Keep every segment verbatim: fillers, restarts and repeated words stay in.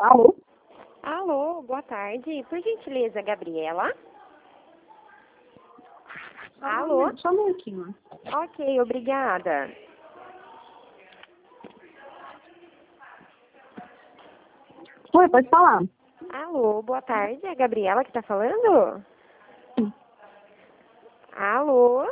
Alô? Alô, boa tarde. Por gentileza, Gabriela? Alô? Só um minutinho. Ok, obrigada. Oi, pode falar. Alô, boa tarde. É a Gabriela que tá falando? Alô?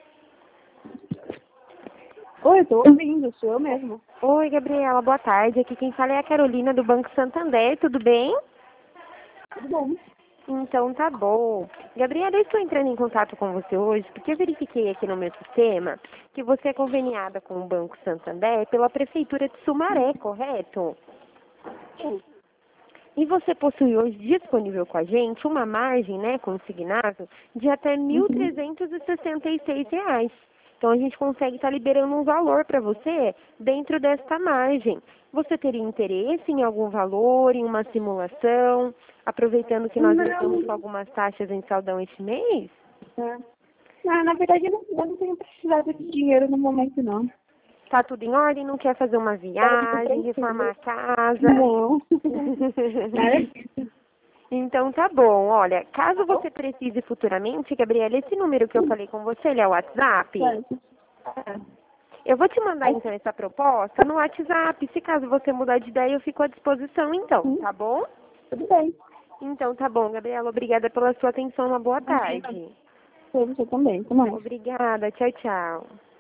Oi, tô ouvindo, sou eu mesmo. Oi, Gabriela, boa tarde. Aqui quem fala é a Carolina do Banco Santander, tudo bem? Tudo bom? Então tá bom. Gabriela, eu estou entrando em contato com você hoje porque eu verifiquei aqui no meu sistema que você é conveniada com o Banco Santander pela Prefeitura de Sumaré, correto? Sim. E você possui hoje disponível com a gente uma margem, né, consignado, de até mil Uhum. trezentos e sessenta e seis reais. Então a gente consegue estar liberando um valor para você dentro desta margem. Você teria interesse em algum valor, em uma simulação, aproveitando que nós estamos com Não, algumas taxas em saldão este mês? é. Não, na verdade, eu não, eu não tenho precisado de dinheiro no momento, não. Tá tudo em ordem? Não quer fazer uma Tá tudo viagem, reformar tranquilo. a casa? Não. Nada disso. Então tá bom, olha, caso Tá bom? você precise futuramente, Gabriela, esse número que eu falei com você, ele é o WhatsApp? Certo. É. Eu vou te mandar Aí, então essa proposta no WhatsApp, se caso você mudar de ideia, eu fico à disposição então, sim, tá bom? tudo bem. Então tá bom, Gabriela, obrigada pela sua atenção, uma boa Imagina. tarde. Você também, até mais. Obrigada, tchau, tchau.